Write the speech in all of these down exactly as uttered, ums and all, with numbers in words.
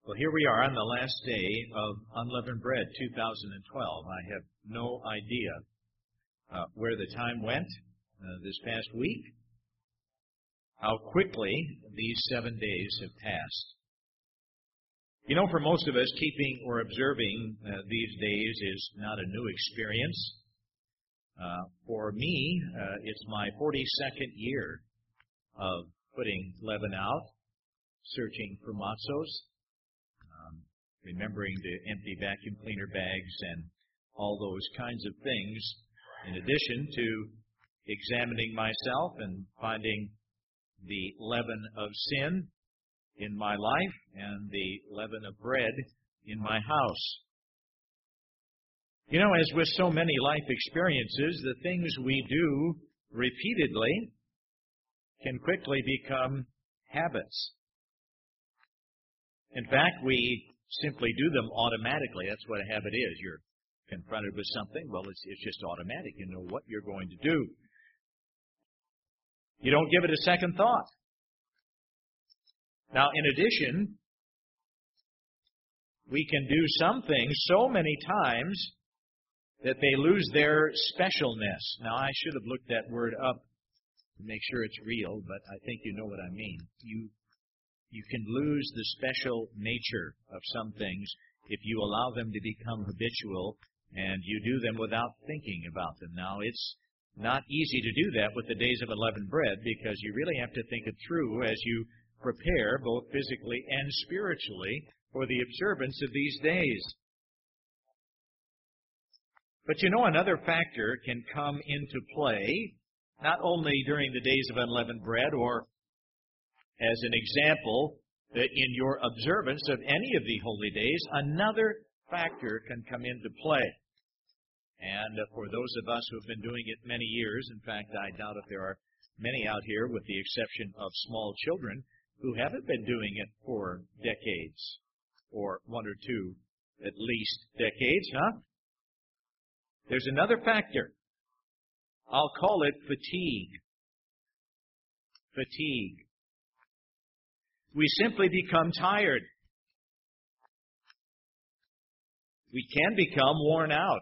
Well, here we are on the last day of Unleavened Bread two thousand twelve. I have no idea uh, where the time went uh, this past week, how quickly these seven days have passed. You know, for most of us, keeping or observing uh, these days is not a new experience. Uh, for me, uh, it's my forty-second year of putting leaven out, searching for matzos, um, remembering to empty vacuum cleaner bags and all those kinds of things, in addition to examining myself and finding the leaven of sin in my life and the leaven of bread in my house. You know, as with so many life experiences, the things we do repeatedly can quickly become habits. In fact, we simply do them automatically. That's what a habit is. You're confronted with something, well, it's, it's just automatic. You know what you're going to do. You don't give it a second thought. Now, in addition, we can do some things so many times that they lose their specialness. Now, I should have looked that word up to make sure it's real, but I think you know what I mean. You you can lose the special nature of some things if you allow them to become habitual and you do them without thinking about them. Now, it's not easy to do that with the days of unleavened bread because you really have to think it through as you prepare both physically and spiritually for the observance of these days. But you know, another factor can come into play, not only during the days of unleavened bread or as an example that in your observance of any of the holy days, another factor can come into play. And for those of us who have been doing it many years, in fact, I doubt if there are many out here, with the exception of small children, who haven't been doing it for decades, or one or two, at least, decades, huh? There's another factor. I'll call it fatigue. Fatigue. We simply become tired. We can become worn out.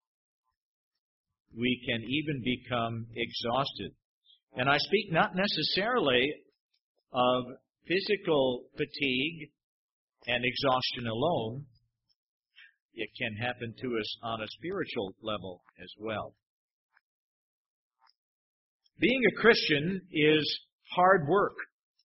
We can even become exhausted. And I speak not necessarily of physical fatigue and exhaustion alone. It can happen to us on a spiritual level as well. Being a Christian is hard work.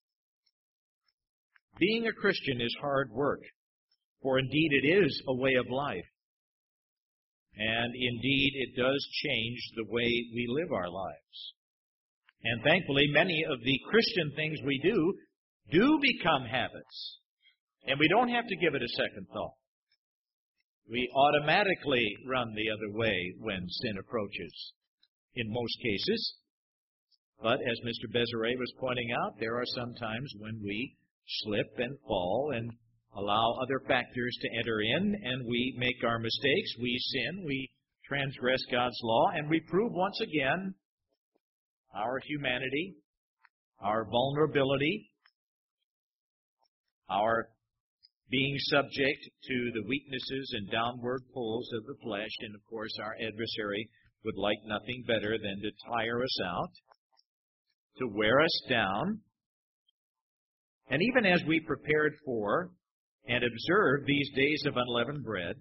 Being a Christian is hard work, for indeed it is a way of life. And indeed it does change the way we live our lives. And thankfully, many of the Christian things we do do become habits. And we don't have to give it a second thought. We automatically run the other way when sin approaches, in most cases. But as Mister Bezeret was pointing out, there are some times when we slip and fall and allow other factors to enter in, and we make our mistakes, we sin, we transgress God's law, and we prove once again our humanity, our vulnerability, our being subject to the weaknesses and downward pulls of the flesh. And of course, our adversary would like nothing better than to tire us out, to wear us down. And even as we prepared for and observed these days of unleavened bread,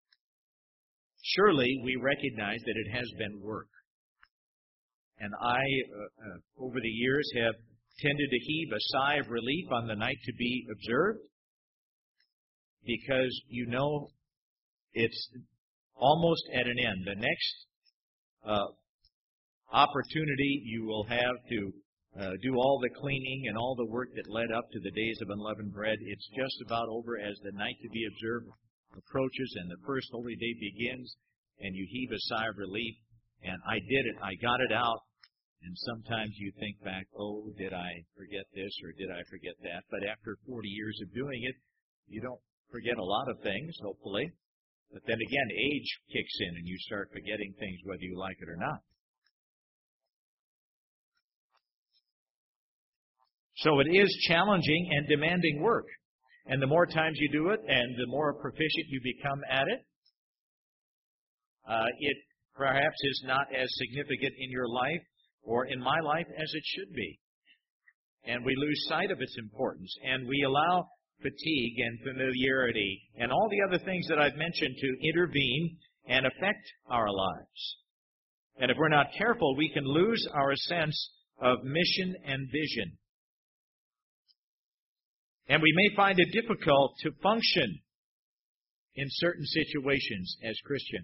surely we recognize that it has been work. And I, uh, uh, over the years, have tended to heave a sigh of relief on the night to be observed, because you know it's almost at an end. The next uh, opportunity you will have to uh, do all the cleaning and all the work that led up to the days of unleavened bread, it's just about over as the night to be observed approaches and the first holy day begins, and you heave a sigh of relief. And I did it. I got it out. And sometimes you think back, oh, did I forget this or did I forget that? But after forty years of doing it, you don't forget a lot of things, hopefully. But then again, age kicks in and you start forgetting things whether you like it or not. So it is challenging and demanding work. And the more times you do it, and the more proficient you become at it, uh, it perhaps is not as significant in your life or in my life as it should be. And we lose sight of its importance, and we allow fatigue and familiarity and all the other things that I've mentioned to intervene and affect our lives. And if we're not careful, we can lose our sense of mission and vision. And we may find it difficult to function in certain situations as Christians.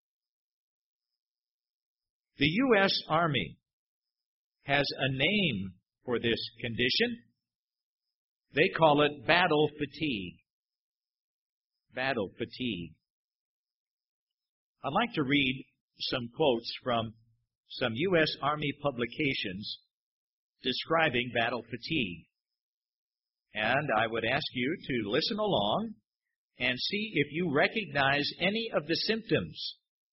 The U S Army has a name for this condition. They call it battle fatigue. Battle fatigue. I'd like to read some quotes from some U S Army publications describing battle fatigue. And I would ask you to listen along and see if you recognize any of the symptoms.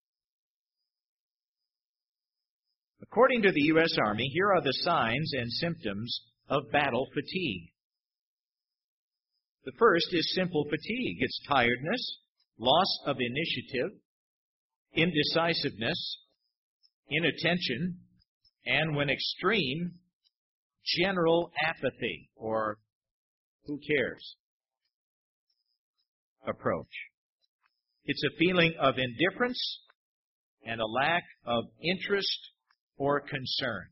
According to the U S Army, here are the signs and symptoms of battle fatigue. The first is simple fatigue. It's tiredness, loss of initiative, indecisiveness, inattention, and when extreme, general apathy, or who cares approach. It's a feeling of indifference and a lack of interest or concern.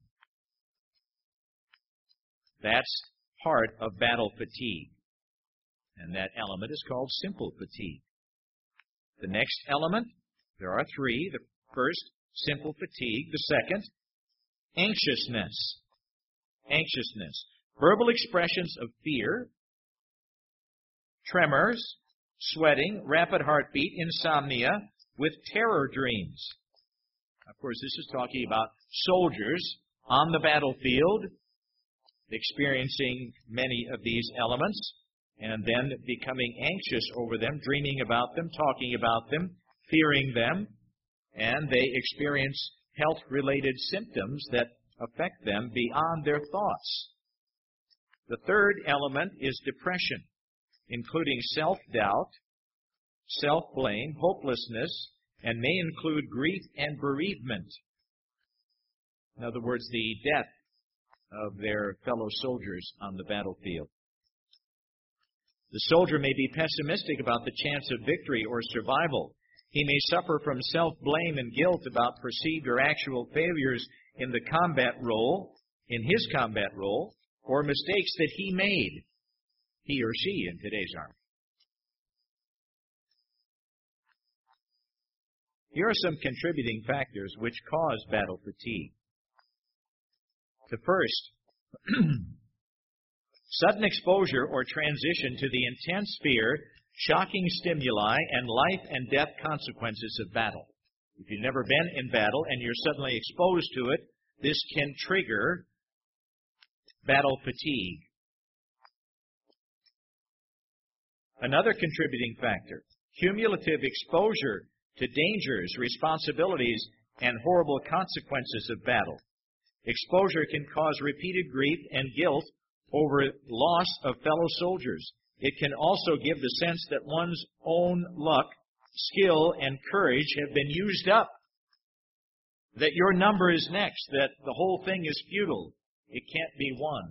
That's part of battle fatigue. And that element is called simple fatigue. The next element, there are three. The first, simple fatigue. The second, anxiousness. Anxiousness. Verbal expressions of fear, tremors, sweating, rapid heartbeat, insomnia, with terror dreams. Of course, this is talking about soldiers on the battlefield experiencing many of these elements and then becoming anxious over them, dreaming about them, talking about them, fearing them, and they experience health-related symptoms that affect them beyond their thoughts. The third element is depression, including self-doubt, self-blame, hopelessness, and may include grief and bereavement. In other words, the death of their fellow soldiers on the battlefield. The soldier may be pessimistic about the chance of victory or survival. He may suffer from self-blame and guilt about perceived or actual failures in the combat role, in his combat role, or mistakes that he made, he or she in today's army. Here are some contributing factors which cause battle fatigue. The first, sudden exposure or transition to the intense fear, shocking stimuli, and life and death consequences of battle. If you've never been in battle and you're suddenly exposed to it, this can trigger battle fatigue. Another contributing factor, cumulative exposure to dangers, responsibilities, and horrible consequences of battle. Exposure can cause repeated grief and guilt over loss of fellow soldiers. It can also give the sense that one's own luck, skill, and courage have been used up, that your number is next, that the whole thing is futile. It can't be won.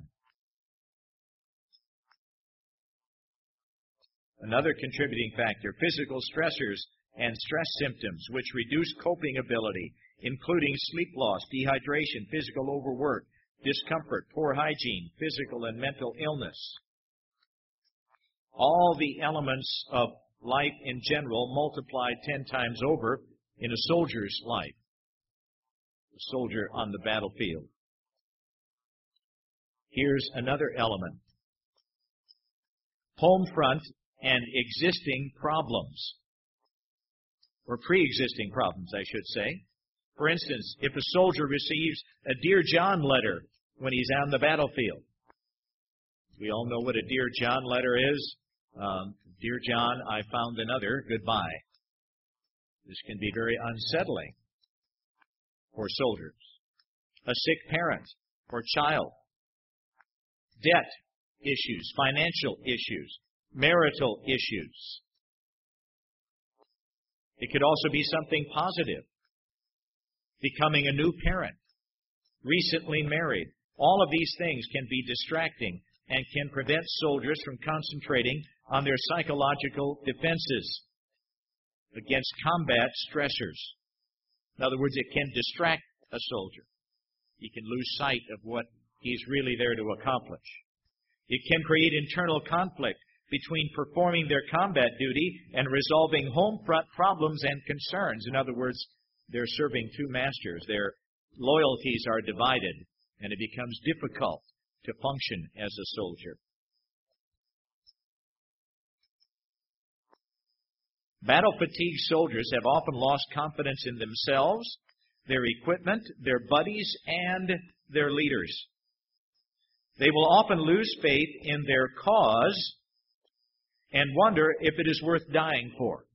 Another contributing factor, physical stressors and stress symptoms, which reduce coping ability, including sleep loss, dehydration, physical overwork, discomfort, poor hygiene, physical and mental illness. All the elements of life in general multiplied ten times over in a soldier's life, a soldier on the battlefield. Here's another element. Home front and existing problems, or pre-existing problems, I should say. For instance, if a soldier receives a Dear John letter when he's on the battlefield. We all know what a Dear John letter is. Um, Dear John, I found another. Goodbye. This can be very unsettling for soldiers. A sick parent or child. Debt issues, financial issues, marital issues. It could also be something positive. Becoming a new parent, recently married. All of these things can be distracting and can prevent soldiers from concentrating on their psychological defenses against combat stressors. In other words, it can distract a soldier. He can lose sight of what he's really there to accomplish. It can create internal conflict between performing their combat duty and resolving home front problems and concerns. In other words, they're serving two masters. Their loyalties are divided, and it becomes difficult to function as a soldier. Battle-fatigued soldiers have often lost confidence in themselves, their equipment, their buddies, and their leaders. They will often lose faith in their cause and wonder if it is worth dying for.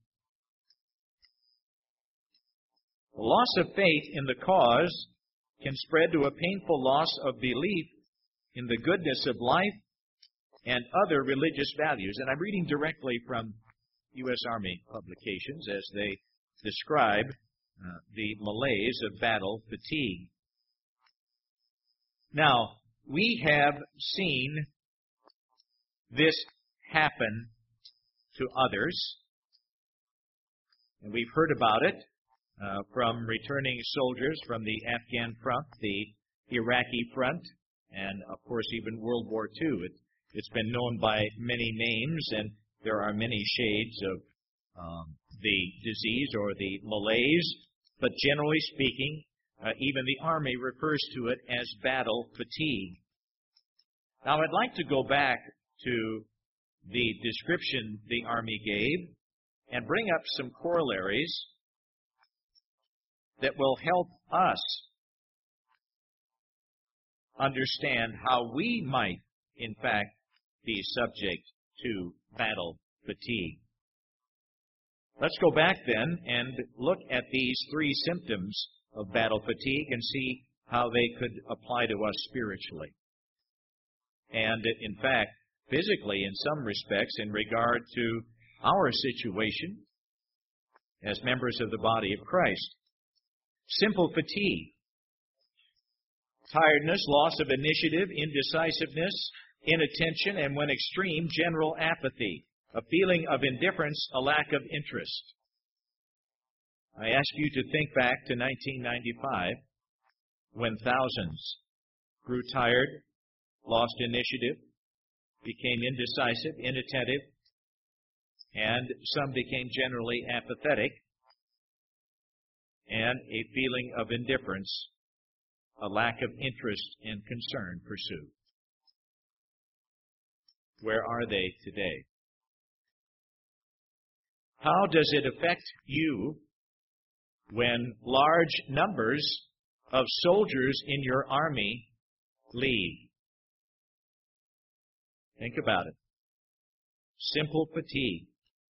The loss of faith in the cause can spread to a painful loss of belief in the goodness of life and other religious values. And I'm reading directly from U S Army publications as they describe uh, the malaise of battle fatigue. Now, we have seen this happen to others, and we've heard about it uh, from returning soldiers from the Afghan front, the Iraqi front, and of course even World War Two. It, it's been known by many names, and there are many shades of um, the disease or the malaise, but generally speaking, uh, even the Army refers to it as battle fatigue. Now, I'd like to go back to the description the Army gave and bring up some corollaries that will help us understand how we might, in fact, be subject to battle fatigue. Let's go back then and look at these three symptoms of battle fatigue and see how they could apply to us spiritually. And, in fact, physically in some respects in regard to our situation as members of the body of Christ. Simple fatigue, tiredness, loss of initiative, indecisiveness, inattention, and when extreme, general apathy, a feeling of indifference, a lack of interest. I ask you to think back to nineteen ninety-five when thousands grew tired, lost initiative, became indecisive, inattentive, and some became generally apathetic, and a feeling of indifference, a lack of interest and concern pursued. Where are they today? How does it affect you when large numbers of soldiers in your army leave? Think about it. Simple fatigue.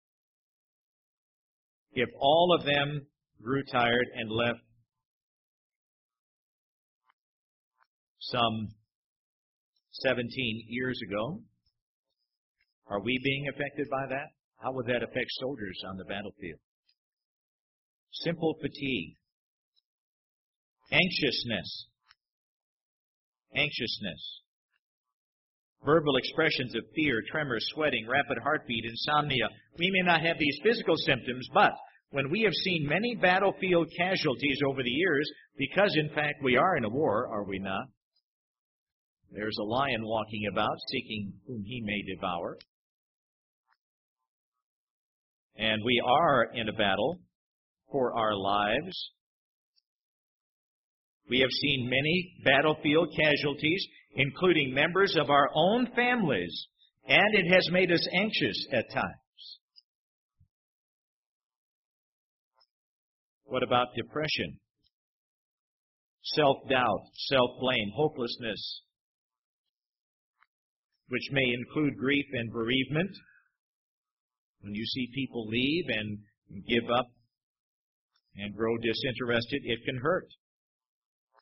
If all of them grew tired and left some seventeen years ago, are we being affected by that? How would that affect soldiers on the battlefield? Simple fatigue. Anxiousness. Anxiousness. Verbal expressions of fear, tremor, sweating, rapid heartbeat, insomnia. We may not have these physical symptoms, but when we have seen many battlefield casualties over the years, because in fact we are in a war, are we not? There's a lion walking about, seeking whom he may devour. And we are in a battle for our lives. We have seen many battlefield casualties, including members of our own families, and it has made us anxious at times. What about depression? Self-doubt, self-blame, hopelessness, which may include grief and bereavement. When you see people leave and give up and grow disinterested, it can hurt.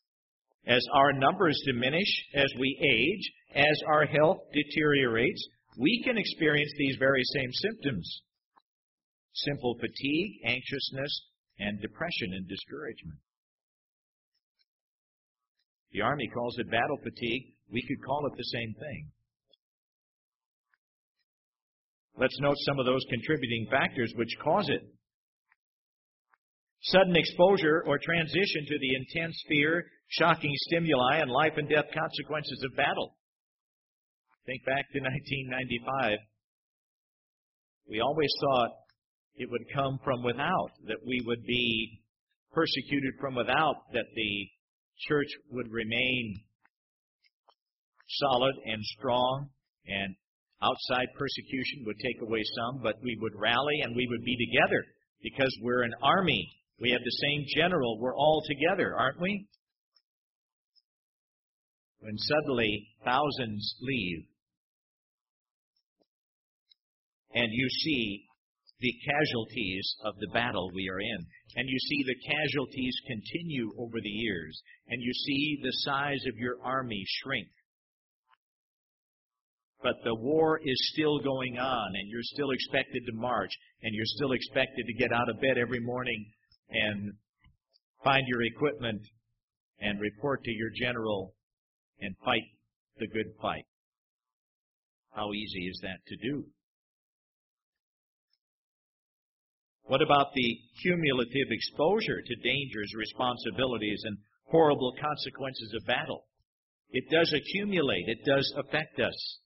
As our numbers diminish, as we age, as our health deteriorates, we can experience these very same symptoms. Simple fatigue, anxiousness, and depression and discouragement. The Army calls it battle fatigue. We could call it the same thing. Let's note some of those contributing factors which cause it. Sudden exposure or transition to the intense fear, shocking stimuli, and life and death consequences of battle. Think back to nineteen ninety-five. We always thought it would come from without, that we would be persecuted from without, that the church would remain solid and strong, and outside persecution would take away some, but we would rally and we would be together because we're an army. We have the same general. We're all together, aren't we? When suddenly thousands leave and you see the casualties of the battle we are in, and you see the casualties continue over the years, and you see the size of your army shrink. But the war is still going on, and you're still expected to march, and you're still expected to get out of bed every morning and find your equipment and report to your general and fight the good fight. How easy is that to do? What about the cumulative exposure to dangers, responsibilities, and horrible consequences of battle? It does accumulate. It does affect us.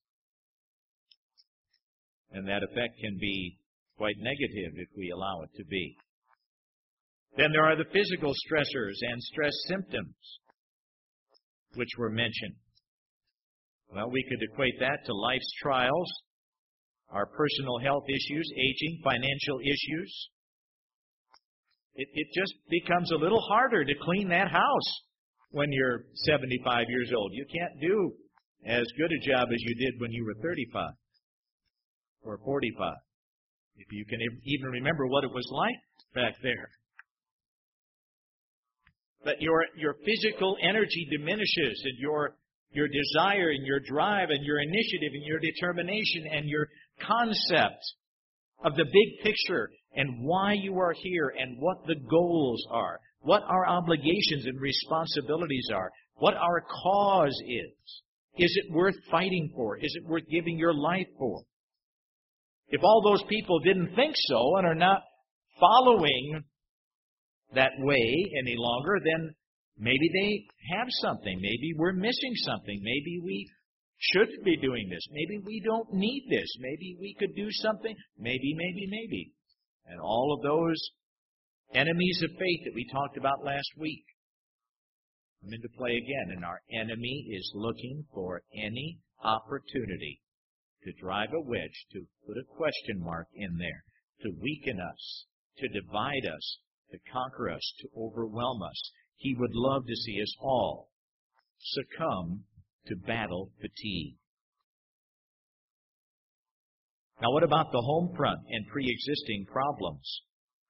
And that effect can be quite negative if we allow it to be. Then there are the physical stressors and stress symptoms which were mentioned. Well, we could equate that to life's trials, our personal health issues, aging, financial issues. It, it just becomes a little harder to clean that house when you're seventy-five years old. You can't do as good a job as you did when you were thirty-five or forty-five, if you can even remember what it was like back there. But your your physical energy diminishes, and your your desire and your drive and your initiative and your determination and your concept of the big picture and why you are here and what the goals are, what our obligations and responsibilities are, what our cause is. Is it worth fighting for? Is it worth giving your life for? If all those people didn't think so and are not following that way any longer, then maybe they have something. Maybe we're missing something. Maybe we shouldn't be doing this. Maybe we don't need this. Maybe we could do something. Maybe, maybe, maybe. And all of those enemies of faith that we talked about last week come into play again. And our enemy is looking for any opportunity to drive a wedge, to put a question mark in there, to weaken us, to divide us, to conquer us, to overwhelm us. He would love to see us all succumb to battle fatigue. Now, what about the home front and pre-existing problems?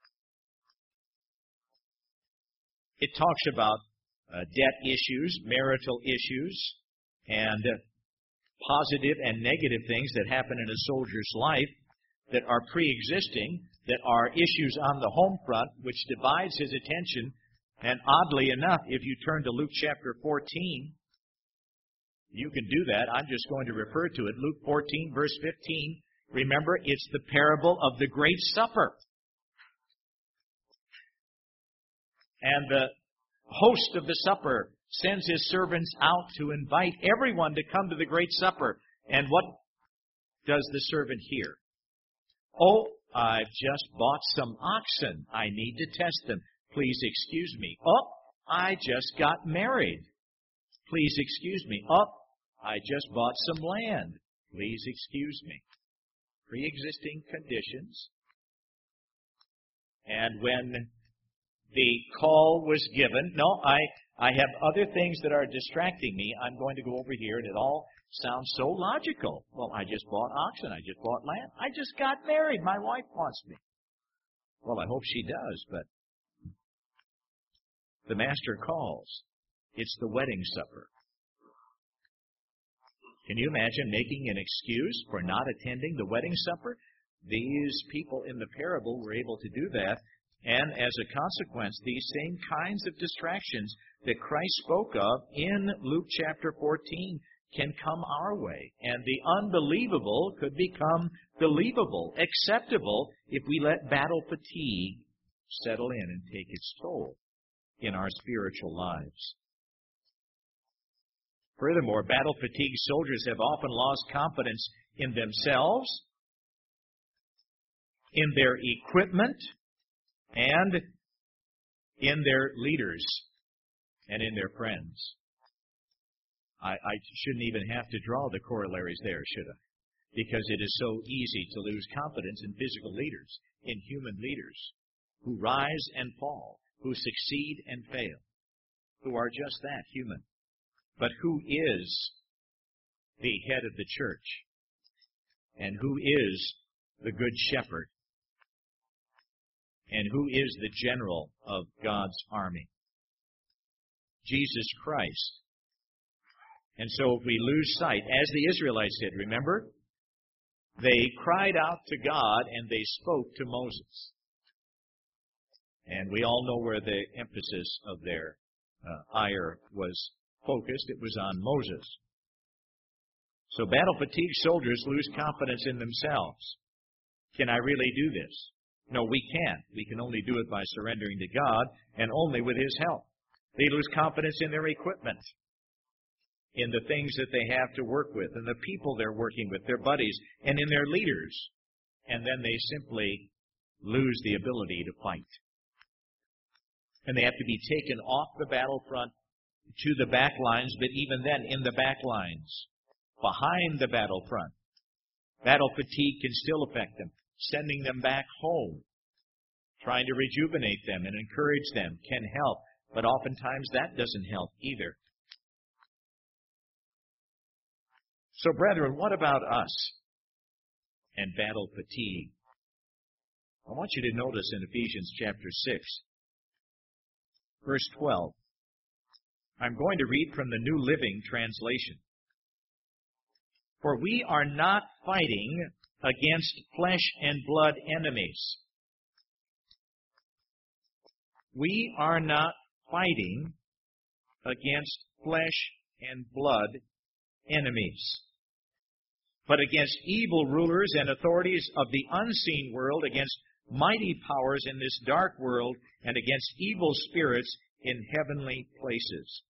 It talks about uh, debt issues, marital issues, and uh, positive and negative things that happen in a soldier's life that are pre-existing, that are issues on the home front, which divides his attention. And oddly enough, if you turn to Luke chapter fourteen, you can do that. I'm just going to refer to it. Luke fourteen, verse fifteen. Remember, it's the parable of the great supper. And the host of the supper sends his servants out to invite everyone to come to the great supper. And what does the servant hear? Oh, I've just bought some oxen. I need to test them. Please excuse me. Oh, I just got married. Please excuse me. Oh, I just bought some land. Please excuse me. Pre-existing conditions. And when the call was given, no, I, I have other things that are distracting me. I'm going to go over here, and it all sounds so logical. Well, I just bought oxen. I just bought land. I just got married. My wife wants me. Well, I hope she does, but the master calls. It's the wedding supper. Can you imagine making an excuse for not attending the wedding supper? These people in the parable were able to do that, and as a consequence, these same kinds of distractions that Christ spoke of in Luke chapter fourteen can come our way, and the unbelievable could become believable, acceptable, if we let battle fatigue settle in and take its toll in our spiritual lives. Furthermore, battle-fatigued soldiers have often lost confidence in themselves, in their equipment, and in their leaders, and in their friends. I, I shouldn't even have to draw the corollaries there, should I? Because it is so easy to lose confidence in physical leaders, in human leaders, who rise and fall, who succeed and fail, who are just that, human. But who is the head of the church? And who is the good shepherd? And who is the general of God's army? Jesus Christ. And so if we lose sight, as the Israelites did, remember? They cried out to God and they spoke to Moses. And we all know where the emphasis of their uh, ire was focused. It was on Moses. So battle-fatigued soldiers lose confidence in themselves. Can I really do this? No, we can't. We can only do it by surrendering to God and only with His help. They lose confidence in their equipment, in the things that they have to work with, and the people they're working with, their buddies, and in their leaders. And then they simply lose the ability to fight. And they have to be taken off the battlefront to the back lines, but even then in the back lines, behind the battlefront. Battle fatigue can still affect them. Sending them back home, trying to rejuvenate them and encourage them can help, but oftentimes that doesn't help either. So, brethren, what about us and battle fatigue? I want you to notice in Ephesians chapter six, verse twelve. I'm going to read from the New Living Translation. For we are not fighting against flesh and blood enemies. We are not fighting against flesh and blood enemies, but against evil rulers and authorities of the unseen world, against mighty powers in this dark world, and against evil spirits in heavenly places.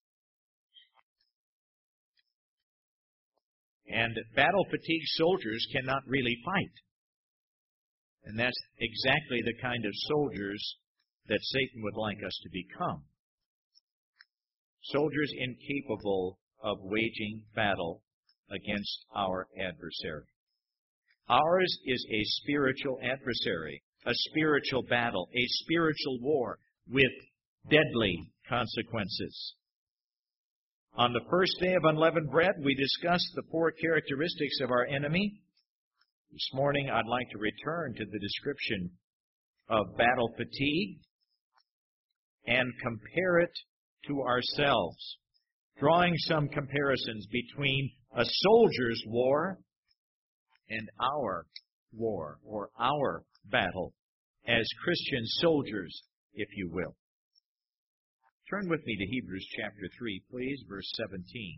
And battle-fatigued soldiers cannot really fight. And that's exactly the kind of soldiers that Satan would like us to become. Soldiers incapable of waging battle against our adversary. Ours is a spiritual adversary, a spiritual battle, a spiritual war with deadly consequences. On the first day of unleavened bread, we discussed the four characteristics of our enemy. This morning, I'd like to return to the description of battle fatigue and compare it to ourselves, drawing some comparisons between a soldier's war and our war, or our battle, as Christian soldiers, if you will. Turn with me to Hebrews chapter three, please, verse seventeen.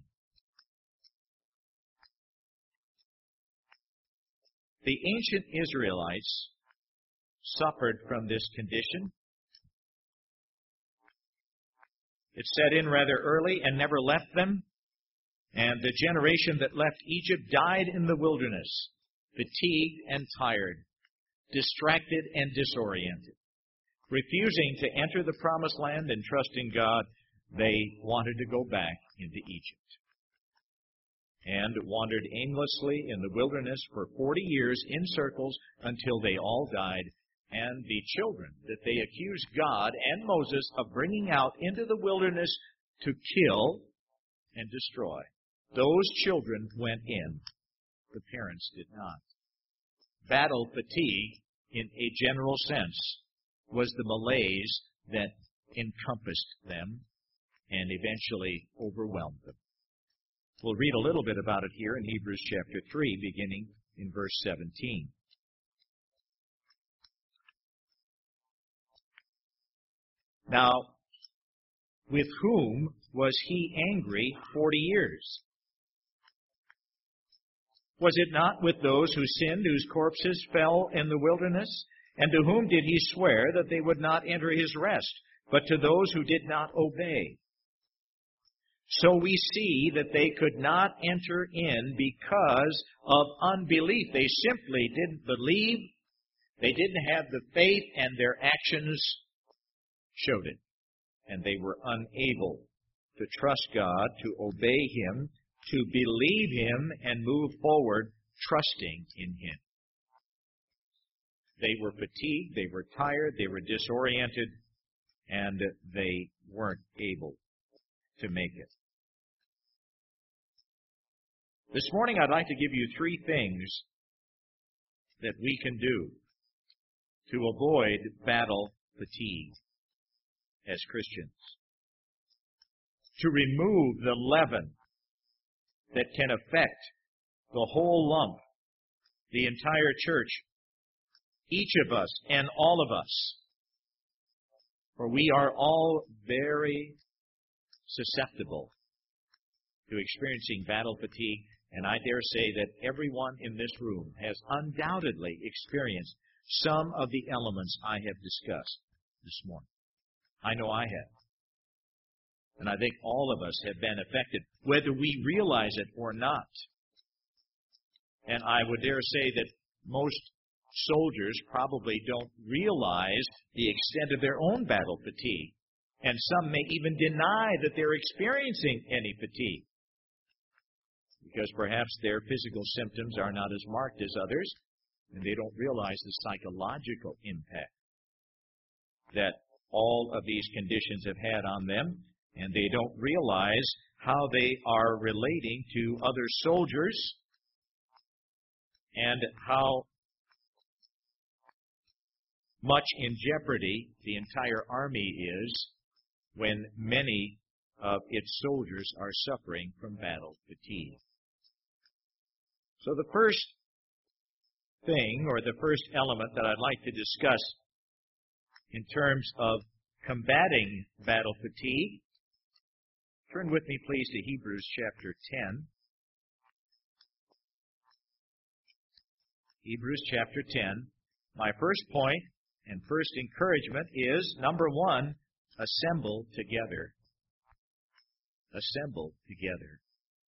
The ancient Israelites suffered from this condition. It set in rather early and never left them. And the generation that left Egypt died in the wilderness, fatigued and tired, distracted and disoriented. Refusing to enter the promised land and trust in God, they wanted to go back into Egypt. And wandered aimlessly in the wilderness for forty years in circles until they all died. And the children that they accused God and Moses of bringing out into the wilderness to kill and destroy, those children went in. The parents did not. Battle fatigue, in a general sense, was the malaise that encompassed them and eventually overwhelmed them. We'll read a little bit about it here in Hebrews chapter three, beginning in verse seventeen. Now, with whom was he angry forty years? Was it not with those who sinned, whose corpses fell in the wilderness? And to whom did he swear that they would not enter his rest, but to those who did not obey? So we see that they could not enter in because of unbelief. They simply didn't believe, they didn't have the faith, and their actions showed it. And they were unable to trust God, to obey Him, to believe Him, and move forward trusting in Him. They were fatigued, they were tired, they were disoriented, and they weren't able to make it. This morning I'd like to give you three things that we can do to avoid battle fatigue as Christians. To remove the leaven that can affect the whole lump, the entire church, each of us and all of us. For we are all very susceptible to experiencing battle fatigue, and I dare say that everyone in this room has undoubtedly experienced some of the elements I have discussed this morning. I know I have. And I think all of us have been affected, whether we realize it or not. And I would dare say that most soldiers probably don't realize the extent of their own battle fatigue. And some may even deny that they're experiencing any fatigue, because perhaps their physical symptoms are not as marked as others, and they don't realize the psychological impact that all of these conditions have had on them, and they don't realize how they are relating to other soldiers and how much in jeopardy the entire army is when many of its soldiers are suffering from battle fatigue. So the first thing, or the first element that I'd like to discuss in terms of combating battle fatigue, turn with me please to Hebrews chapter ten. Hebrews chapter ten. My first point and first encouragement is, number one, assemble together. Assemble together.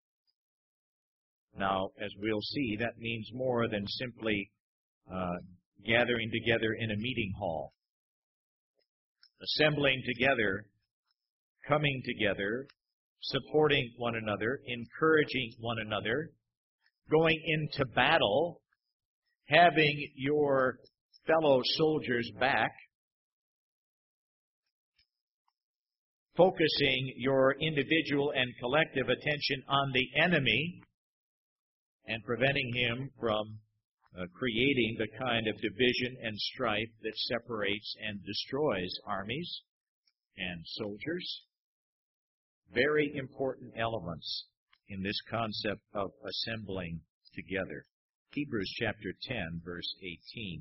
Now, as we'll see, that means more than simply uh, gathering together in a meeting hall. Assembling together, coming together, supporting one another, encouraging one another, going into battle, having your fellow soldiers back, focusing your individual and collective attention on the enemy, and preventing him from uh, creating the kind of division and strife that separates and destroys armies and soldiers. Very important elements in this concept of assembling together. Hebrews chapter ten, verse eighteen.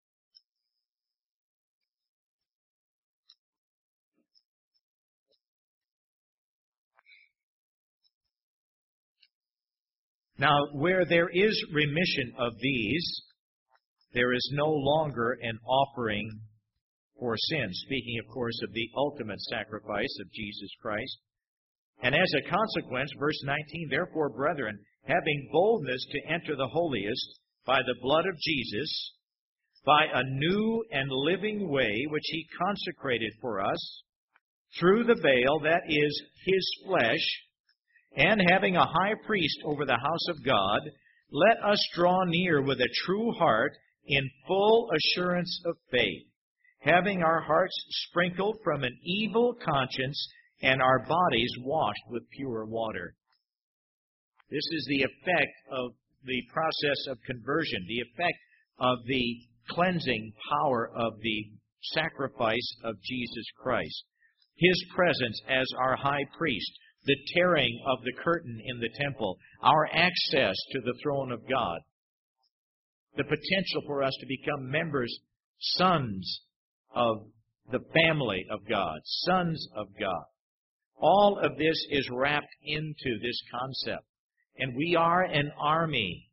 Now, where there is remission of these, there is no longer an offering for sin. Speaking, of course, of the ultimate sacrifice of Jesus Christ. And as a consequence, verse nineteen, therefore, brethren, having boldness to enter the holiest by the blood of Jesus, by a new and living way which He consecrated for us, through the veil that is His flesh, and having a high priest over the house of God, let us draw near with a true heart in full assurance of faith, having our hearts sprinkled from an evil conscience and our bodies washed with pure water. This is the effect of the process of conversion, the effect of the cleansing power of the sacrifice of Jesus Christ. His presence as our high priest, the tearing of the curtain in the temple, our access to the throne of God, the potential for us to become members, sons of the family of God, sons of God. All of this is wrapped into this concept. And we are an army.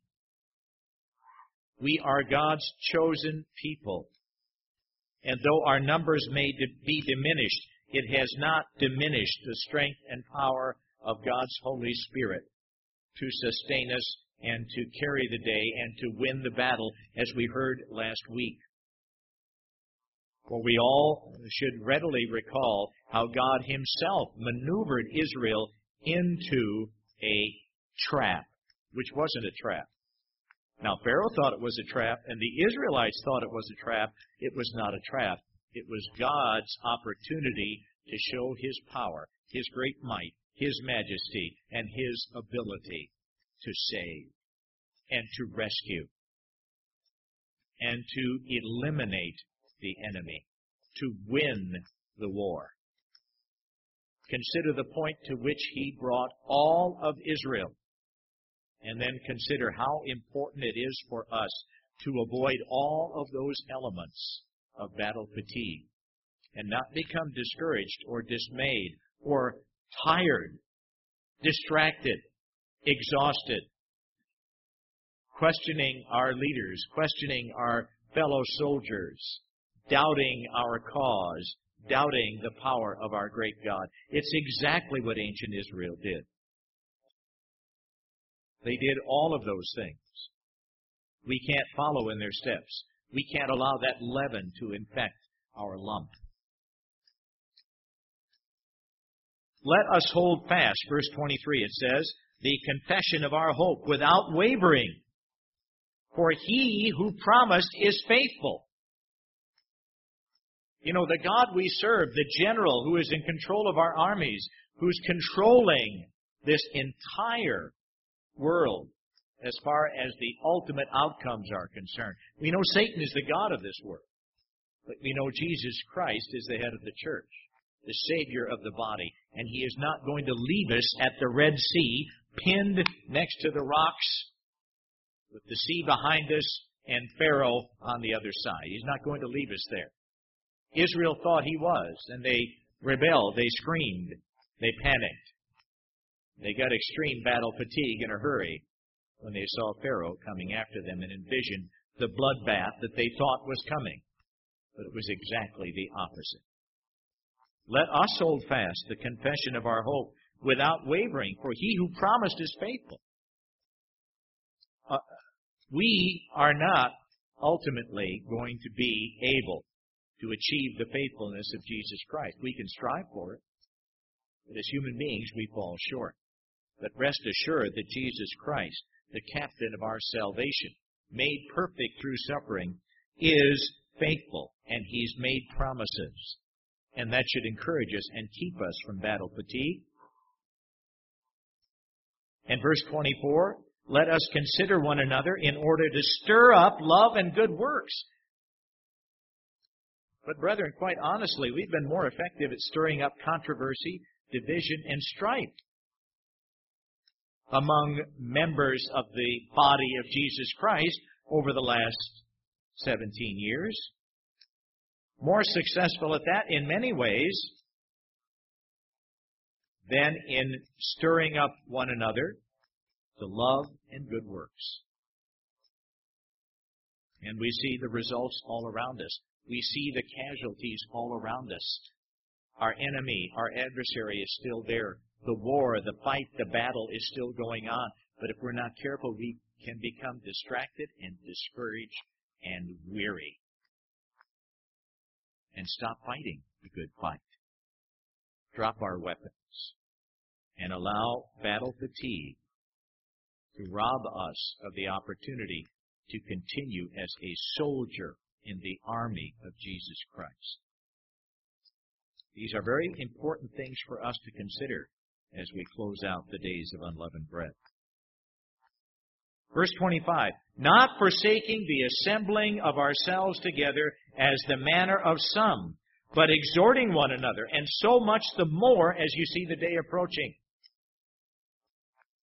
We are God's chosen people. And though our numbers may be diminished, it has not diminished the strength and power of God's Holy Spirit to sustain us and to carry the day and to win the battle, as we heard last week. For we all should readily recall how God Himself maneuvered Israel into a trap, which wasn't a trap. Now, Pharaoh thought it was a trap, and the Israelites thought it was a trap. It was not a trap. It was God's opportunity to show His power, His great might, His majesty, and His ability to save and to rescue and to eliminate the enemy, to win the war. Consider the point to which He brought all of Israel, and then consider how important it is for us to avoid all of those elements of battle fatigue and not become discouraged or dismayed or tired, distracted, exhausted, questioning our leaders, questioning our fellow soldiers, doubting our cause, doubting the power of our great God. It's exactly what ancient Israel did. They did all of those things. We can't follow in their steps. We can't allow that leaven to infect our lump. Let us hold fast, verse twenty-three, it says, the confession of our hope without wavering. For He who promised is faithful. You know, the God we serve, the general who is in control of our armies, who's controlling this entire world as far as the ultimate outcomes are concerned. We know Satan is the God of this world, but we know Jesus Christ is the head of the church, the Savior of the body, and He is not going to leave us at the Red Sea, pinned next to the rocks, with the sea behind us and Pharaoh on the other side. He's not going to leave us there. Israel thought He was, and they rebelled, they screamed, they panicked. They got extreme battle fatigue in a hurry when they saw Pharaoh coming after them and envisioned the bloodbath that they thought was coming. But it was exactly the opposite. Let us hold fast the confession of our hope without wavering, for He who promised is faithful. Uh, we are not ultimately going to be able to achieve the faithfulness of Jesus Christ. We can strive for it, but as human beings we fall short. But rest assured that Jesus Christ, the captain of our salvation, made perfect through suffering, is faithful, and He's made promises. And that should encourage us and keep us from battle fatigue. And verse twenty-four, let us consider one another in order to stir up love and good works. But brethren, quite honestly, we've been more effective at stirring up controversy, division, and strife among members of the body of Jesus Christ over the last seventeen years. More successful at that in many ways than in stirring up one another to love and good works. And we see the results all around us. We see the casualties all around us. Our enemy, our adversary is still there. The war, the fight, the battle is still going on. But if we're not careful, we can become distracted and discouraged and weary. And stop fighting the good fight. Drop our weapons and allow battle fatigue to rob us of the opportunity to continue as a soldier in the army of Jesus Christ. These are very important things for us to consider as we close out the days of unleavened bread. Verse twenty-five, not forsaking the assembling of ourselves together as the manner of some, but exhorting one another, and so much the more as you see the day approaching.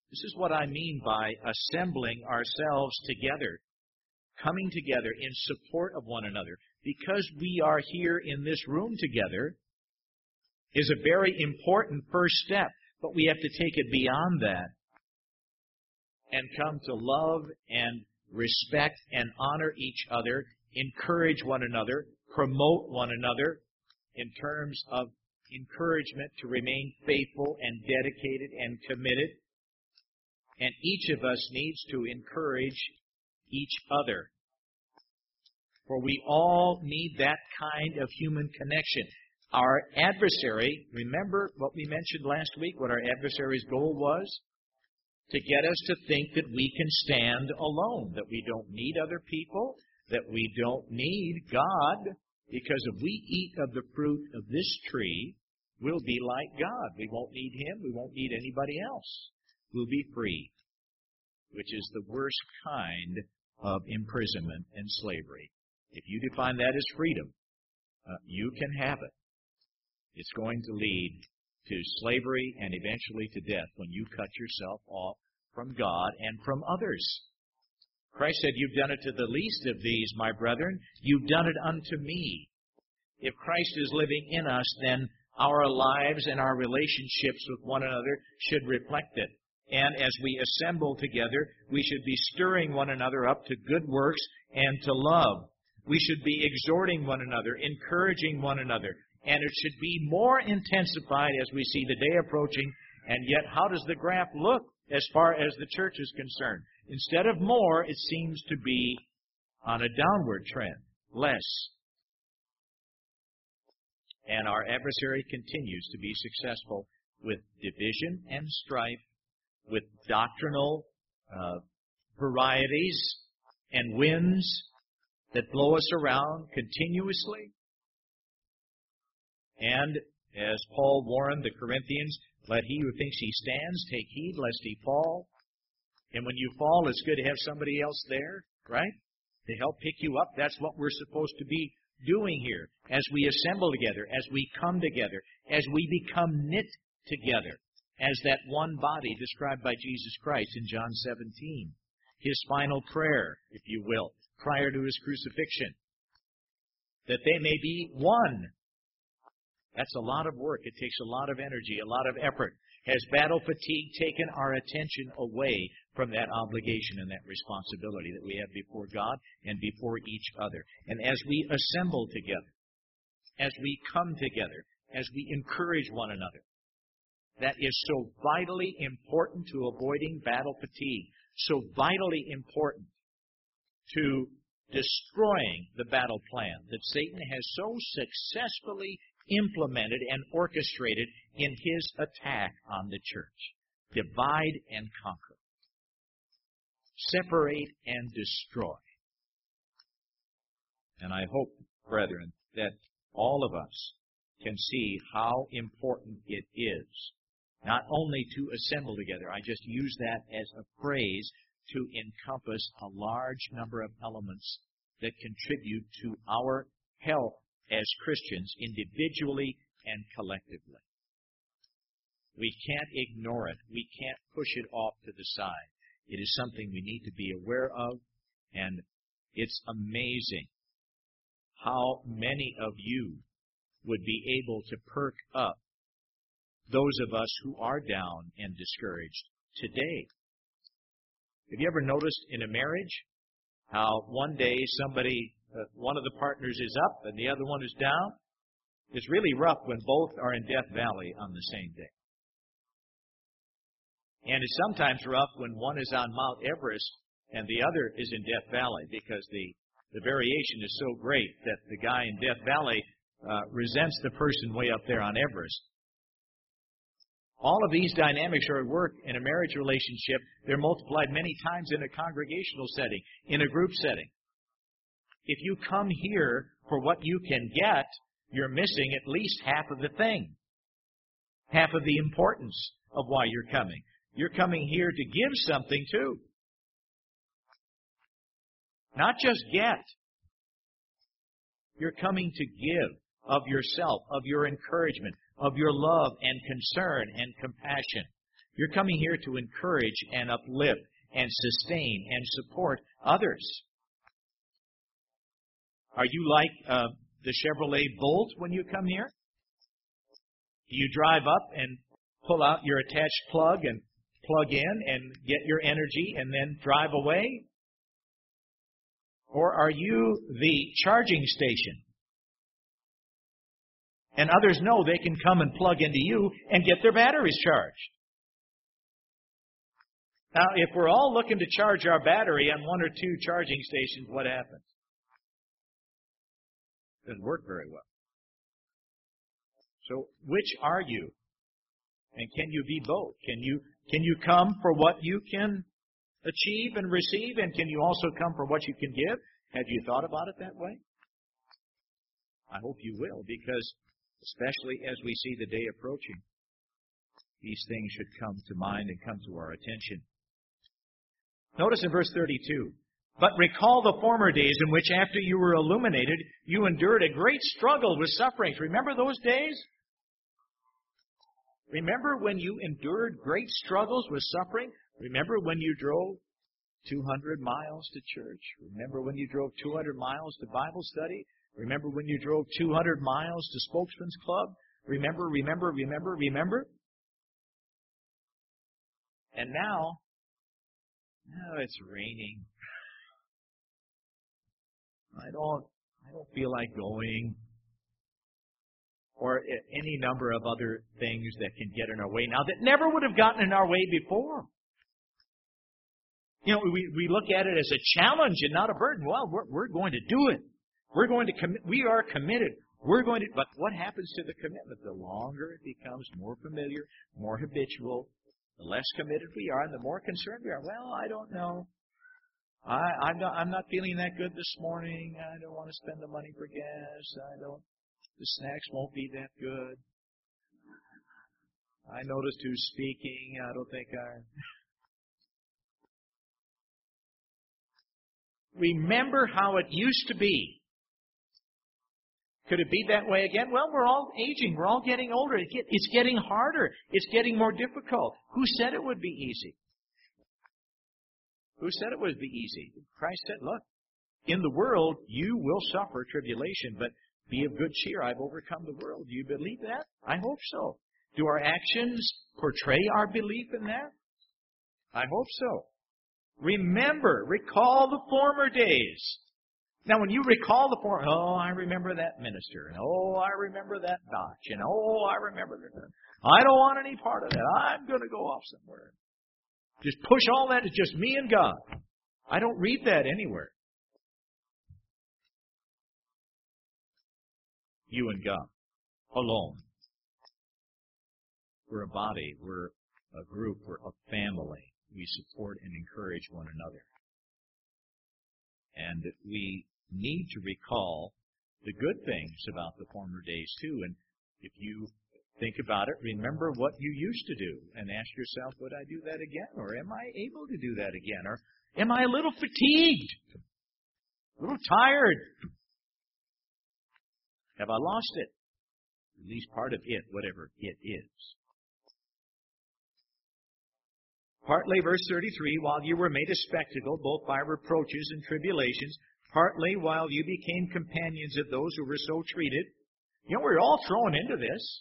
This is what I mean by assembling ourselves together, coming together in support of one another. Because we are here in this room together is a very important first step, but we have to take it beyond that and come to love and respect and honor each other, encourage one another, promote one another in terms of encouragement to remain faithful and dedicated and committed. And each of us needs to encourage each other. For we all need that kind of human connection. Our adversary, remember what we mentioned last week, what our adversary's goal was? To get us to think that we can stand alone, that we don't need other people, that we don't need God, because if we eat of the fruit of this tree, we'll be like God. We won't need Him, we won't need anybody else. We'll be free, which is the worst kind of imprisonment and slavery. If you define that as freedom, uh, you can have it. It's going to lead to slavery and eventually to death when you cut yourself off from God and from others. Christ said, "You've done it to the least of these, my brethren. You've done it unto me." If Christ is living in us, then our lives and our relationships with one another should reflect it. And as we assemble together, we should be stirring one another up to good works and to love. We should be exhorting one another, encouraging one another. And it should be more intensified as we see the day approaching. And yet, how does the graph look as far as the church is concerned? Instead of more, it seems to be on a downward trend, less. And our adversary continues to be successful with division and strife, with doctrinal uh, varieties and winds that blow us around continuously. And as Paul warned the Corinthians, let he who thinks he stands take heed lest he fall. And when you fall, it's good to have somebody else there, right? To help pick you up. That's what we're supposed to be doing here as we assemble together, as we come together, as we become knit together, as that one body described by Jesus Christ in John seventeen. His final prayer, if you will, prior to His crucifixion, that they may be one. That's a lot of work. It takes a lot of energy, a lot of effort. Has battle fatigue taken our attention away from that obligation and that responsibility that we have before God and before each other? And as we assemble together, as we come together, as we encourage one another, that is so vitally important to avoiding battle fatigue, so vitally important to destroying the battle plan that Satan has so successfully implemented and orchestrated in his attack on the church. Divide and conquer. Separate and destroy. And I hope, brethren, that all of us can see how important it is not only to assemble together. I just use that as a phrase to encompass a large number of elements that contribute to our health as Christians, individually and collectively. We can't ignore it. We can't push it off to the side. It is something we need to be aware of, and it's amazing how many of you would be able to perk up those of us who are down and discouraged today. Have you ever noticed in a marriage how one day somebody, uh, one of the partners is up and the other one is down? It's really rough when both are in Death Valley on the same day. And it's sometimes rough when one is on Mount Everest and the other is in Death Valley, because the, the variation is so great that the guy in Death Valley uh, resents the person way up there on Everest. All of these dynamics are at work in a marriage relationship. They're multiplied many times in a congregational setting, in a group setting. If you come here for what you can get, you're missing at least half of the thing, half of the importance of why you're coming. You're coming here to give something too. Not just get. You're coming to give of yourself, of your encouragement, of your love and concern and compassion. You're coming here to encourage and uplift and sustain and support others. Are you like uh, the Chevrolet Bolt when you come here? Do you drive up and pull out your attached plug and plug in and get your energy and then drive away? Or are you the charging station? And others know they can come and plug into you and get their batteries charged. Now, if we're all looking to charge our battery on one or two charging stations, what happens? It doesn't work very well. So, which are you? And can you be both? Can you can you come for what you can achieve and receive, and can you also come for what you can give? Have you thought about it that way? I hope you will, because especially as we see the day approaching, these things should come to mind and come to our attention. Notice in verse thirty-two, but recall the former days in which after you were illuminated, you endured a great struggle with sufferings. Remember those days? Remember when you endured great struggles with suffering? Remember when you drove two hundred miles to church? Remember when you drove two hundred miles to Bible study? Remember when you drove two hundred miles to Spokesman's Club? Remember, remember, remember, remember? And now, now it's raining. I don't, I don't feel like going. Or any number of other things that can get in our way now that never would have gotten in our way before. You know, we, we look at it as a challenge and not a burden. Well, we're, we're going to do it. We're going to commit. We are committed. We're going to, but what happens to the commitment? The longer it becomes more familiar, more habitual, the less committed we are, and the more concerned we are. Well, I don't know. I, I'm not, I'm not feeling that good this morning. I don't want to spend the money for gas. I don't. The snacks won't be that good. I noticed who's speaking. I don't think I... Remember how it used to be. Could it be that way again? Well, we're all aging. We're all getting older. It's getting harder. It's getting more difficult. Who said it would be easy? Who said it would be easy? Christ said, look, in the world you will suffer tribulation, but be of good cheer. I've overcome the world. Do you believe that? I hope so. Do our actions portray our belief in that? I hope so. Remember, recall the former days. Now, when you recall the former, oh, I remember that minister, and oh, I remember that notch, and oh, I remember that. I don't want any part of that. I'm going to go off somewhere. Just push all that. It's just me and God. I don't read that anywhere. You and God, alone. We're a body. We're a group. We're a family. We support and encourage one another. And we need to recall the good things about the former days, too. And if you think about it, remember what you used to do and ask yourself, would I do that again? Or am I able to do that again? Or am I a little fatigued? A little tired? Have I lost it? At least part of it, whatever it is. Partly, verse thirty-three, while you were made a spectacle, both by reproaches and tribulations, partly while you became companions of those who were so treated. You know, we're all thrown into this.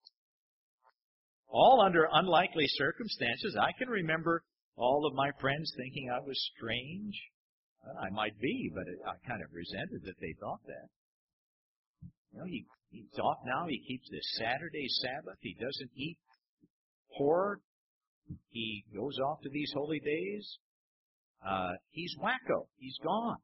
All under unlikely circumstances. I can remember all of my friends thinking I was strange. Well, I might be, but I kind of resented that they thought that. You know, he, he's off now. He keeps the Saturday Sabbath. He doesn't eat pork. He goes off to these holy days. Uh, he's wacko. He's gone.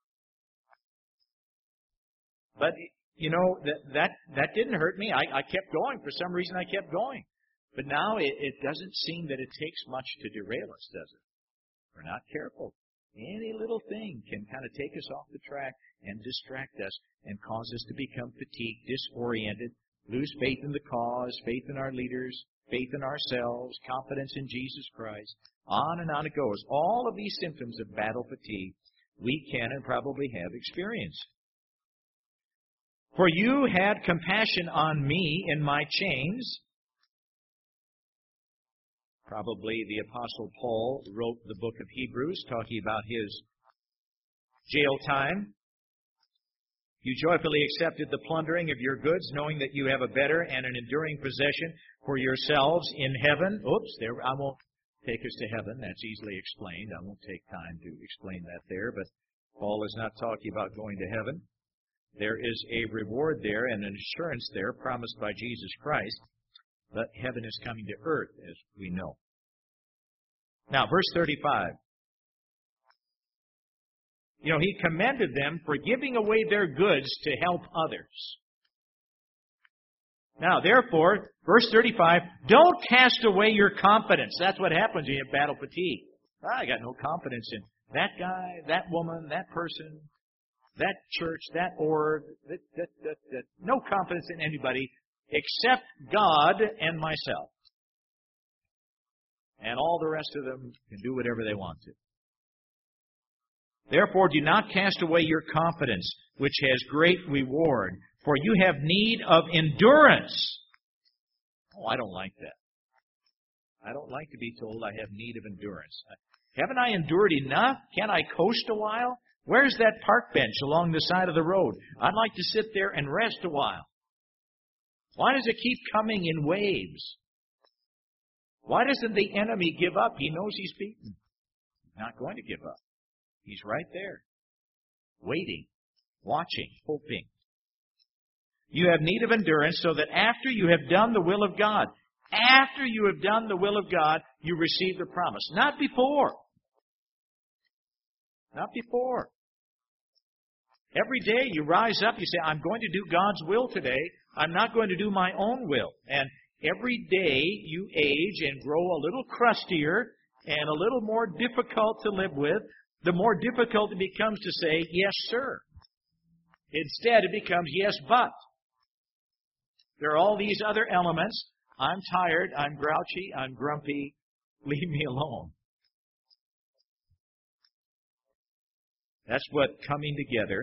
But, you know, that that, that didn't hurt me. I, I kept going. For some reason, I kept going. But now it, it doesn't seem that it takes much to derail us, does it? We're not careful. Any little thing can kind of take us off the track and distract us and cause us to become fatigued, disoriented, lose faith in the cause, faith in our leaders, faith in ourselves, confidence in Jesus Christ. On and on it goes. All of these symptoms of battle fatigue we can and probably have experienced. For you had compassion on me in my chains. Probably the Apostle Paul wrote the book of Hebrews, talking about his jail time. You joyfully accepted the plundering of your goods, knowing that you have a better and an enduring possession for yourselves in heaven. Oops, there, I won't take us to heaven. That's easily explained. I won't take time to explain that there, but Paul is not talking about going to heaven. There is a reward there and an assurance there promised by Jesus Christ, but heaven is coming to earth, as we know. Now, verse thirty-five. You know, he commended them for giving away their goods to help others. Now, therefore, verse thirty-five, don't cast away your confidence. That's what happens when you have battle fatigue. I got no confidence in that guy, that woman, that person, that church, that org, that, that, that, that. No confidence in anybody except God and myself. And all the rest of them can do whatever they want to. Therefore, do not cast away your confidence, which has great reward, for you have need of endurance. Oh, I don't like that. I don't like to be told I have need of endurance. Haven't I endured enough? Can't I coast a while? Where's that park bench along the side of the road? I'd like to sit there and rest a while. Why does it keep coming in waves? Why doesn't the enemy give up? He knows he's beaten. He's not going to give up. He's right there, waiting, watching, hoping. You have need of endurance so that after you have done the will of God, after you have done the will of God, you receive the promise. Not before. Not before. Every day you rise up, you say, I'm going to do God's will today. I'm not going to do my own will. And every day you age and grow a little crustier and a little more difficult to live with, the more difficult it becomes to say, yes, sir. Instead, it becomes, yes, but. There are all these other elements. I'm tired, I'm grouchy, I'm grumpy, leave me alone. That's what coming together,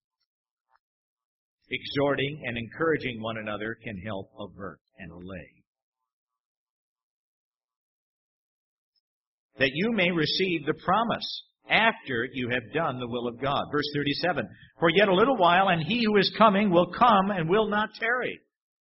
exhorting and encouraging one another can help avert and allay. That you may receive the promise after you have done the will of God. Verse thirty-seven, for yet a little while, and he who is coming will come and will not tarry.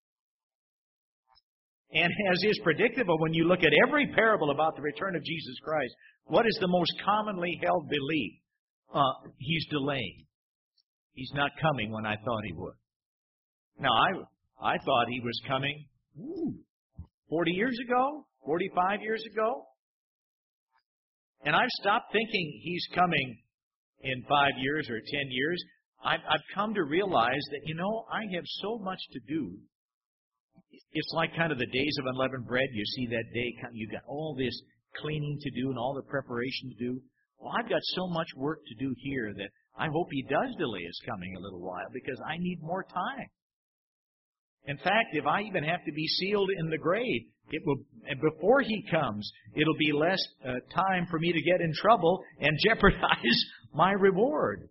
And as is predictable, when you look at every parable about the return of Jesus Christ, what is the most commonly held belief? Uh, he's delaying. He's not coming when I thought he would. Now, I I thought he was coming ooh, forty years ago, forty-five years ago. And I've stopped thinking he's coming in five years or ten years. I've, I've come to realize that, you know, I have so much to do. It's like kind of the days of unleavened bread. You see that day, you've got all this cleaning to do and all the preparation to do. Well, I've got so much work to do here that I hope he does delay his coming a little while because I need more time. In fact, if I even have to be sealed in the grave, it will, and before he comes, it'll be less uh, time for me to get in trouble and jeopardize my reward.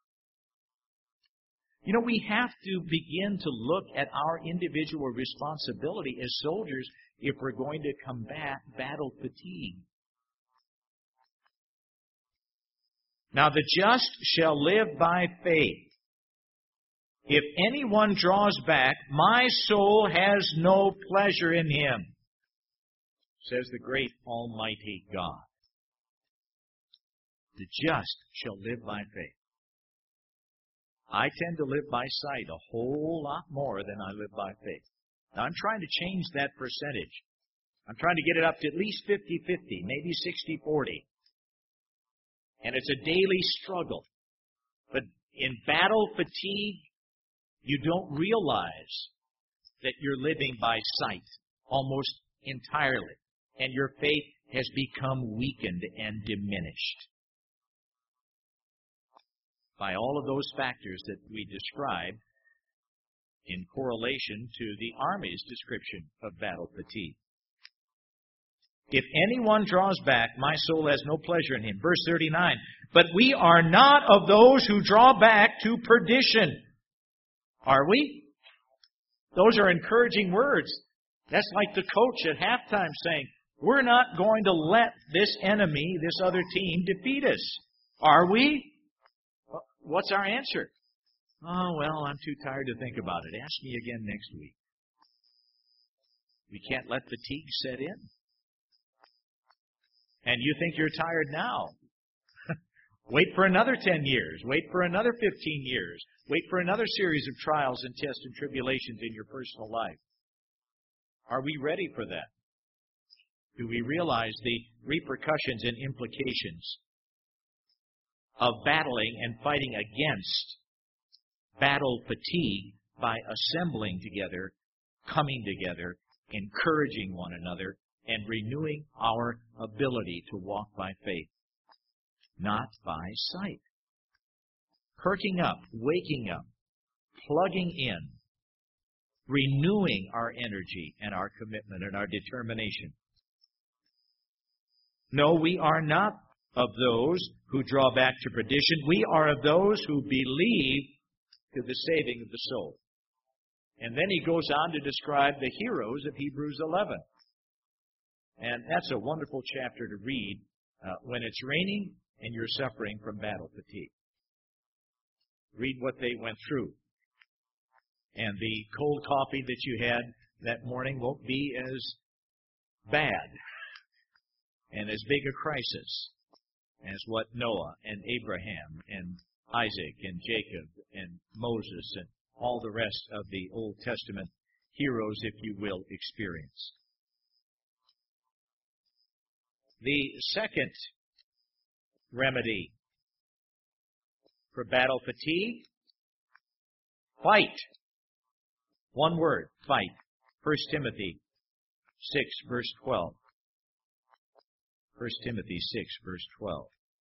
You know, we have to begin to look at our individual responsibility as soldiers if we're going to combat battle fatigue. Now, the just shall live by faith. If anyone draws back, my soul has no pleasure in him, says the great Almighty God. The just shall live by faith. I tend to live by sight a whole lot more than I live by faith. Now, I'm trying to change that percentage. I'm trying to get it up to at least fifty-fifty, maybe sixty forty. And it's a daily struggle. But in battle fatigue, you don't realize that you're living by sight almost entirely. And your faith has become weakened and diminished by all of those factors that we described in correlation to the Army's description of battle fatigue. If anyone draws back, my soul has no pleasure in him. Verse thirty-nine, but we are not of those who draw back to perdition. Are we? Those are encouraging words. That's like the coach at halftime saying, We're not going to let this enemy, this other team, defeat us. Are we? What's our answer? Oh, well, I'm too tired to think about it. Ask me again next week. We can't let fatigue set in. And you think you're tired now. Wait for another ten years. Wait for another fifteen years. Wait for another series of trials and tests and tribulations in your personal life. Are we ready for that? Do we realize the repercussions and implications of battling and fighting against battle fatigue by assembling together, coming together, encouraging one another, and renewing our ability to walk by faith, not by sight? Perking up, waking up, plugging in, renewing our energy and our commitment and our determination. No, we are not of those who draw back to perdition. We are of those who believe to the saving of the soul. And then he goes on to describe the heroes of Hebrews eleven. And that's a wonderful chapter to read uh, when it's raining and you're suffering from battle fatigue. Read what they went through. And the cold coffee that you had that morning won't be as bad and as big a crisis as what Noah and Abraham and Isaac and Jacob and Moses and all the rest of the Old Testament heroes, if you will, experienced. The second remedy for battle fatigue, fight. One word, fight. First Timothy six, verse twelve. First Timothy six, verse twelve.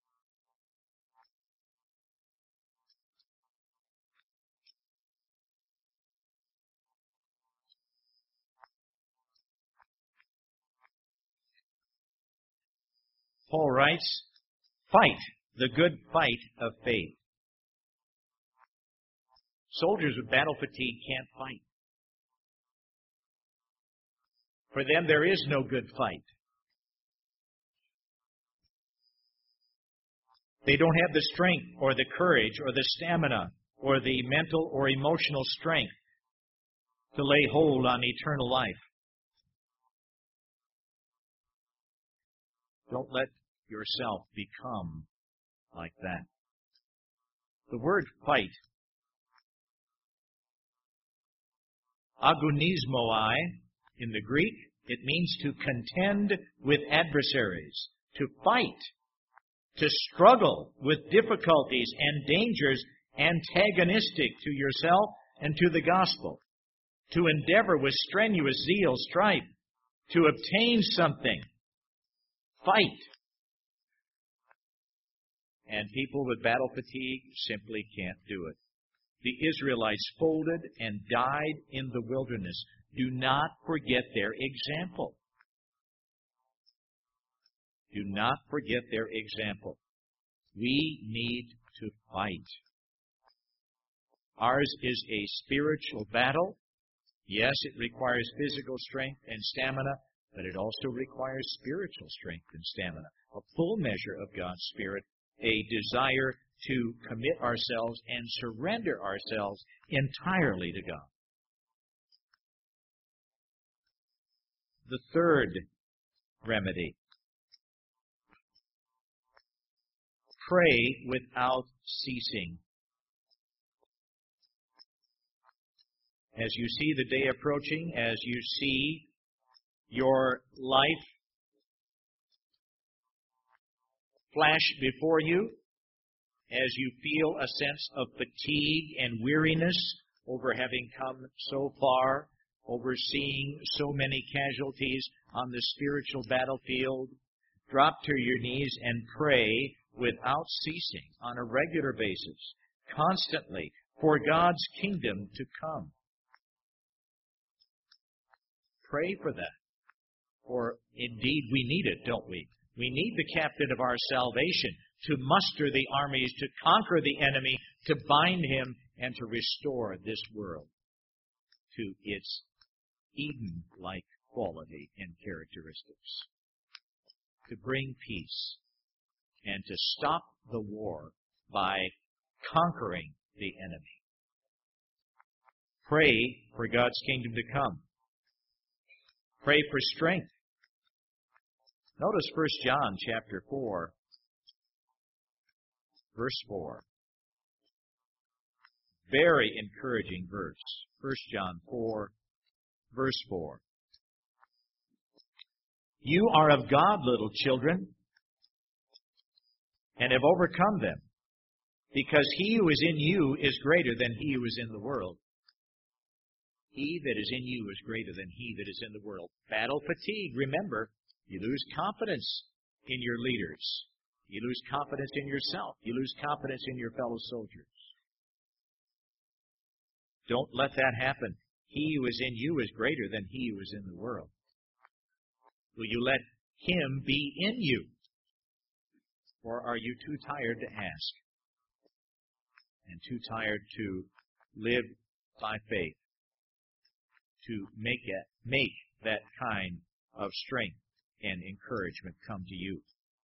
Paul writes, fight the good fight of faith. Soldiers with battle fatigue can't fight. For them, there is no good fight. They don't have the strength or the courage or the stamina or the mental or emotional strength to lay hold on eternal life. Don't let yourself become like that. The word fight, agonismoi in the Greek, it means to contend with adversaries, to fight, to struggle with difficulties and dangers antagonistic to yourself and to the gospel, to endeavor with strenuous zeal, strife, to obtain something. Fight. And people with battle fatigue simply can't do it. The Israelites folded and died in the wilderness. Do not forget their example. Do not forget their example. We need to fight. Ours is a spiritual battle. Yes, it requires physical strength and stamina, but it also requires spiritual strength and stamina. A full measure of God's Spirit, a desire to commit ourselves and surrender ourselves entirely to God. The third remedy. Pray without ceasing. As you see the day approaching, as you see your life flash before you, as you feel a sense of fatigue and weariness over having come so far, over seeing so many casualties on the spiritual battlefield, drop to your knees and pray without ceasing on a regular basis, constantly, for God's kingdom to come. Pray for that. For indeed we need it, don't we? We need the captain of our salvation to muster the armies, to conquer the enemy, to bind him, and to restore this world to its Eden-like quality and characteristics. to bring peace and to stop the war by conquering the enemy. Pray for God's kingdom to come. Pray for strength. Notice First John chapter four, verse four. Very encouraging verse. First John four, verse four. You are of God, little children, and have overcome them, because he who is in you is greater than he who is in the world. He that is in you is greater than he that is in the world. Battle fatigue. Remember, you lose confidence in your leaders. You lose confidence in yourself. You lose confidence in your fellow soldiers. Don't let that happen. He who is in you is greater than he who is in the world. Will you let him be in you? Or are you too tired to ask? And too tired to live by faith? To make it, make that kind of strength and encouragement come to you.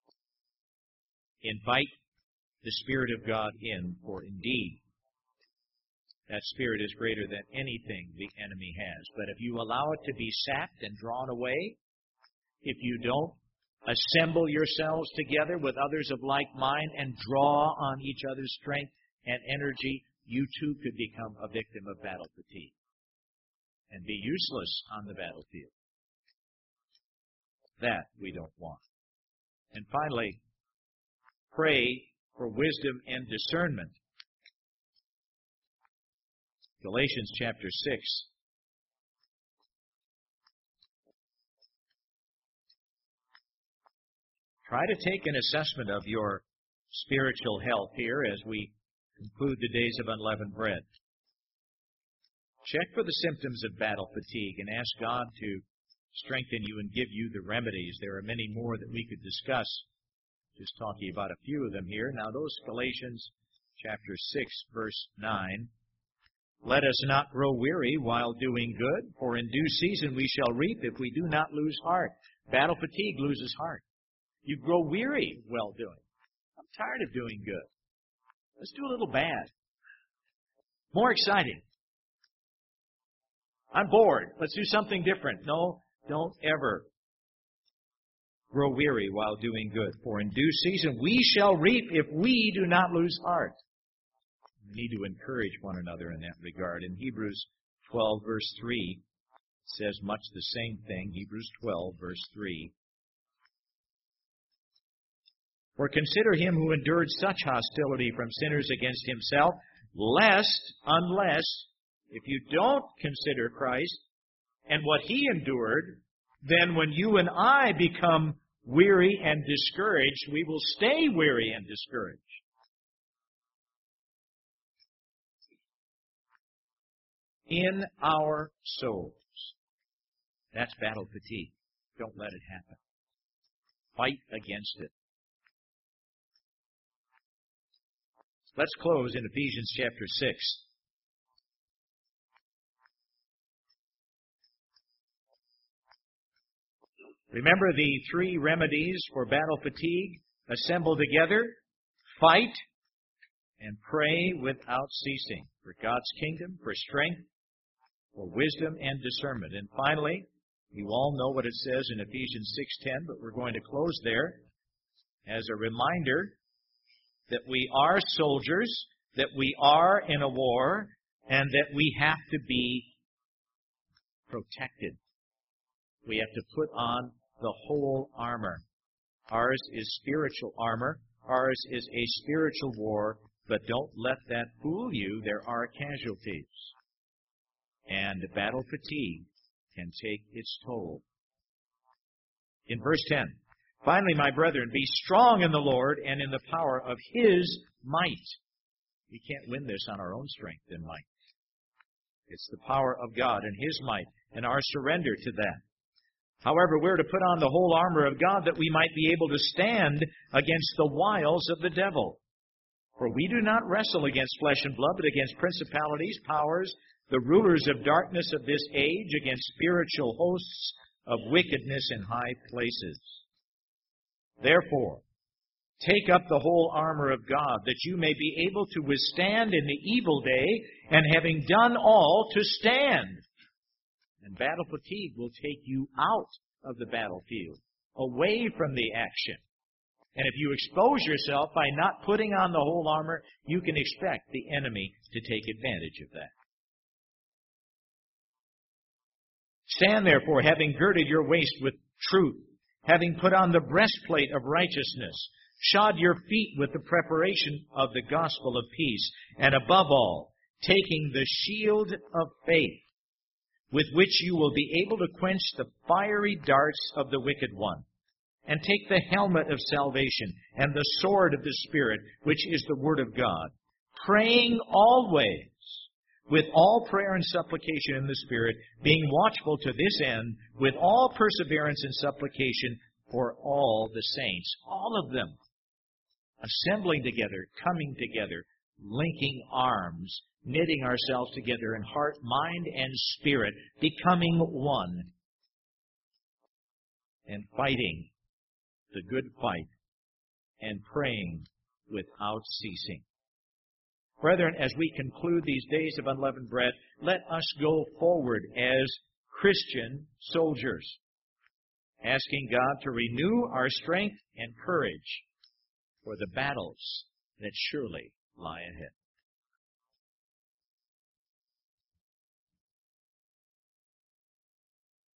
Invite the Spirit of God in, for indeed, that Spirit is greater than anything the enemy has. But if you allow it to be sapped and drawn away, if you don't assemble yourselves together with others of like mind and draw on each other's strength and energy, you too could become a victim of battle fatigue and be useless on the battlefield. That we don't want. And finally, pray for wisdom and discernment. Galatians chapter six. Try to take an assessment of your spiritual health here as we conclude the days of unleavened bread. Check for the symptoms of battle fatigue and ask God to strengthen you and give you the remedies. There are many more that we could discuss. Just talking about a few of them here. Now, those Galatians chapter six, verse nine. Let us not grow weary while doing good, for in due season we shall reap if we do not lose heart. Battle fatigue loses heart. You grow weary while doing. I'm tired of doing good. Let's do a little bad. More exciting. I'm bored. Let's do something different. No, don't ever grow weary while doing good. For in due season we shall reap if we do not lose heart. We need to encourage one another in that regard. In Hebrews twelve, verse three, it says much the same thing. Hebrews twelve, verse three. For consider him who endured such hostility from sinners against himself, lest, unless, if you don't consider Christ and what he endured, then when you and I become weary and discouraged, we will stay weary and discouraged. In our souls. That's battle fatigue. Don't let it happen. Fight against it. Let's close in Ephesians chapter six. Remember the three remedies for battle fatigue? Assemble together, fight, and pray without ceasing for God's kingdom, for strength, for wisdom and discernment. And finally, you all know what it says in Ephesians six ten, but we're going to close there as a reminder that we are soldiers, that we are in a war, and that we have to be protected. We have to put on the whole armor. Ours is spiritual armor. Ours is a spiritual war, but don't let that fool you. There are casualties. And battle fatigue can take its toll. In verse ten, finally, my brethren, be strong in the Lord and in the power of His might. We can't win this on our own strength and might. It's the power of God and His might and our surrender to that. However, we're to put on the whole armor of God that we might be able to stand against the wiles of the devil. For we do not wrestle against flesh and blood, but against principalities, powers, the rulers of darkness of this age, against spiritual hosts of wickedness in high places. Therefore, take up the whole armor of God, that you may be able to withstand in the evil day, and having done all, to stand. And battle fatigue will take you out of the battlefield, away from the action. And if you expose yourself by not putting on the whole armor, you can expect the enemy to take advantage of that. Stand therefore, having girded your waist with truth, having put on the breastplate of righteousness, shod your feet with the preparation of the gospel of peace, and above all, taking the shield of faith, with which you will be able to quench the fiery darts of the wicked one. And take the helmet of salvation and the sword of the Spirit, which is the Word of God, praying always with all prayer and supplication in the Spirit, being watchful to this end, with all perseverance and supplication for all the saints. All of them assembling together, coming together, linking arms, knitting ourselves together in heart, mind, and spirit, becoming one, and fighting the good fight, and praying without ceasing. Brethren, as we conclude these days of unleavened bread, let us go forward as Christian soldiers, asking God to renew our strength and courage for the battles that surely lie ahead.